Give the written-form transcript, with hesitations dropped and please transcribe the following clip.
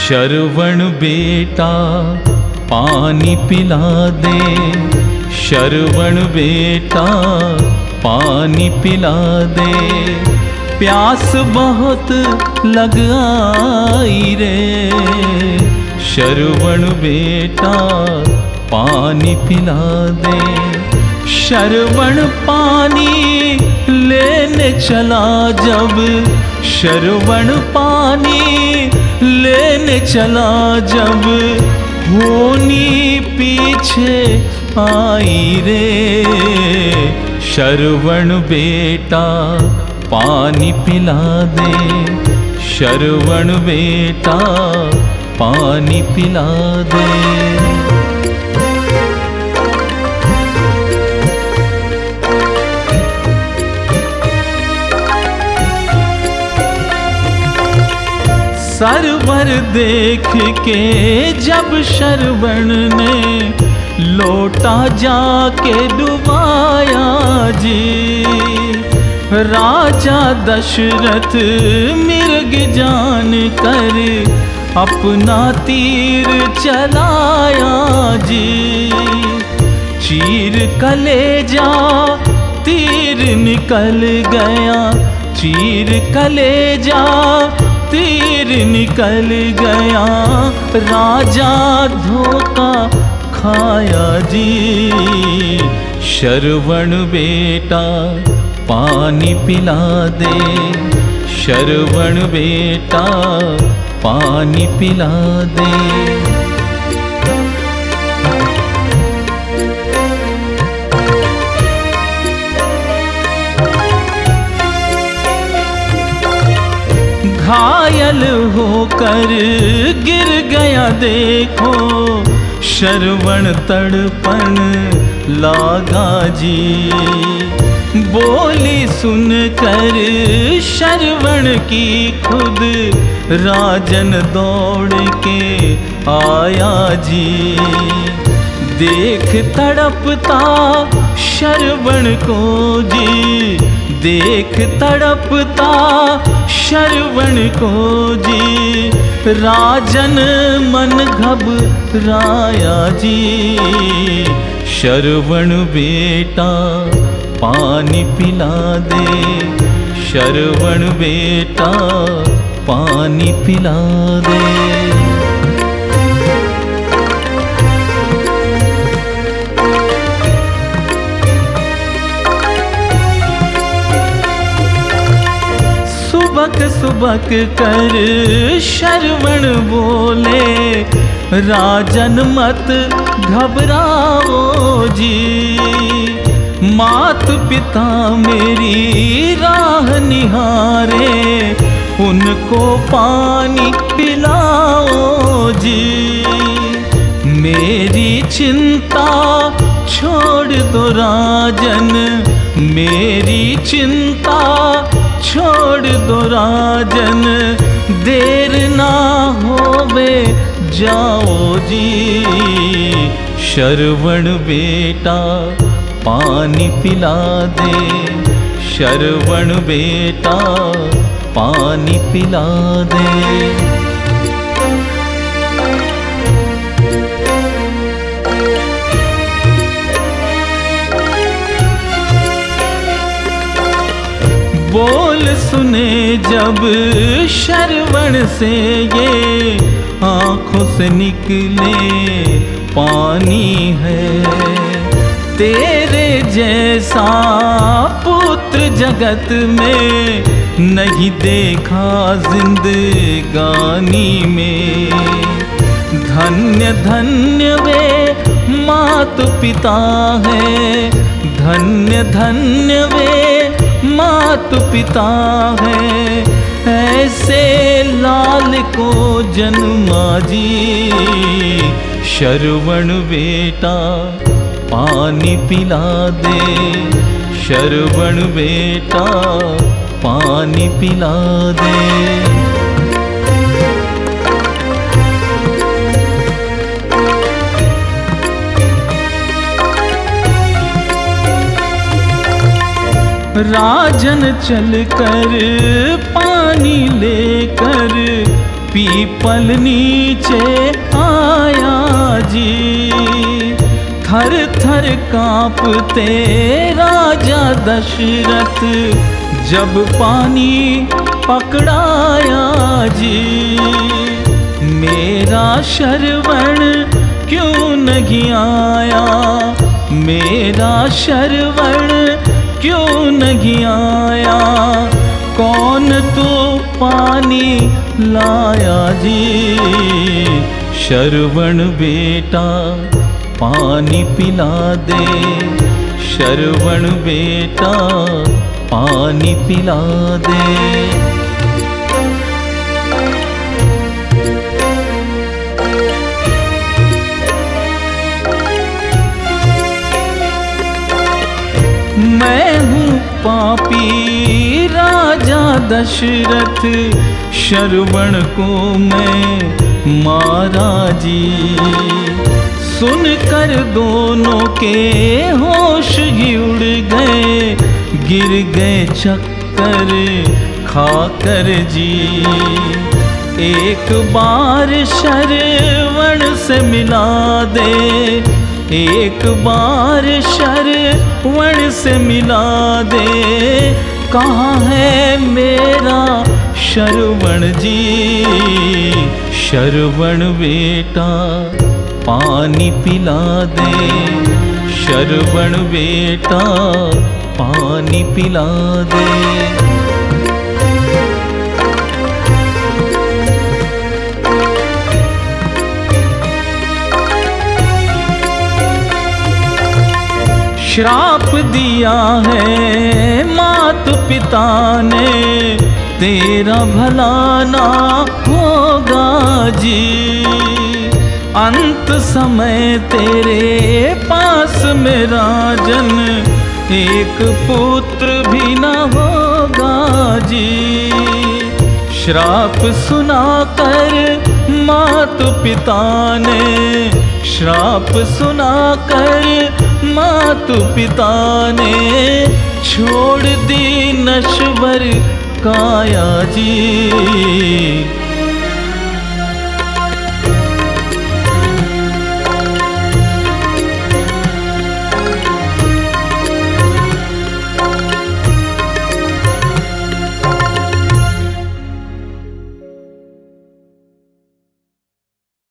शरवण बेटा पानी पिला दे, शरवण बेटा पानी पिला दे, प्यास बहुत लग आई रे। शरवण बेटा पानी पिला दे। शरवण पानी लेने चला जब, शरवण पानी लेने चला जब, होनी पीछे आई रे। शरवण बेटा पानी पिला दे, शरवण बेटा पानी पिला दे। सरवर देख के जब शरवण ने लोटा जाके डुबाया जी, राजा दशरथ मिर्ग जान कर अपना तीर चलाया जी। चीर कलेजा तीर निकल गया, चीर कलेजा तीर निकल गया, राजा धोखा खाया जी। शरवण बेटा पानी पिला दे, शरवण बेटा पानी पिला दे। घायल होकर गिर गया देखो, शरवण तड़पण लागा जी। बोली सुनकर शरवण की खुद राजन दौड़ के आया जी। देख तड़पता शरवण को जी, देख तड़पता शरवण को जी, राजन मन घबराया जी। शरवण बेटा पानी पिला दे, शरवण बेटा पानी पिला दे। सुबक सुबक कर शरवण बोले, राजन मत घबराओ जी। मात पिता मेरी राह निहारे, उनको पानी पिलाओ जी। मेरी चिंता छोड़ दो राजन, मेरी चिंता छोड़ दो राजन, देर ना होवे जाओ जी। शरवण बेटा पानी पिला दे, शरवण बेटा पानी पिला दे। बोल सुने जब शरवण से ये, आँखों से निकले पानी है। तेरे जैसा पुत्र जगत में नहीं देखा जिंदगानी में। धन्य धन्य वे मात पिता है, धन्य धन्य वे मात पिता है, ऐसे लाल को जन्मा जी। शरवण बेटा पानी पिला दे, शरवण बेटा पानी पिला दे। राजन चलकर पानी लेकर पीपल नीचे आया जी। थर थर कांपते राजा दशरथ जब पानी पकड़ाया जी। मेरा शरवण क्यों नहीं आया, मेरा शरवण क्यों नहीं आया, कौन तो पानी लाया जी। शरवण बेटा पानी पिला दे, शरवण बेटा पानी पिला दे। मैं हूँ पापी राजा दशरथ, शरवण को मैं मारा जी। सुनकर दोनों के होश ही उड़ गए, गिर गए चक्कर खाकर जी। एक बार शरवण से मिला दे, एक बार शरवण से मिला दे। कहाँ है मेरा शरवण जी, शरवण बेटा पानी पिला दे, शरवण बेटा पानी पिला दे। श्राप दिया है मात पिता ने, तेरा भला ना होगा जी। अंत समय तेरे पास में राजन, एक पुत्र भी ना होगा जी। श्राप सुनाकर मात पिता ने, श्राप सुनाकर मातु पिता ने छोड़ दी नश्वर काया जी।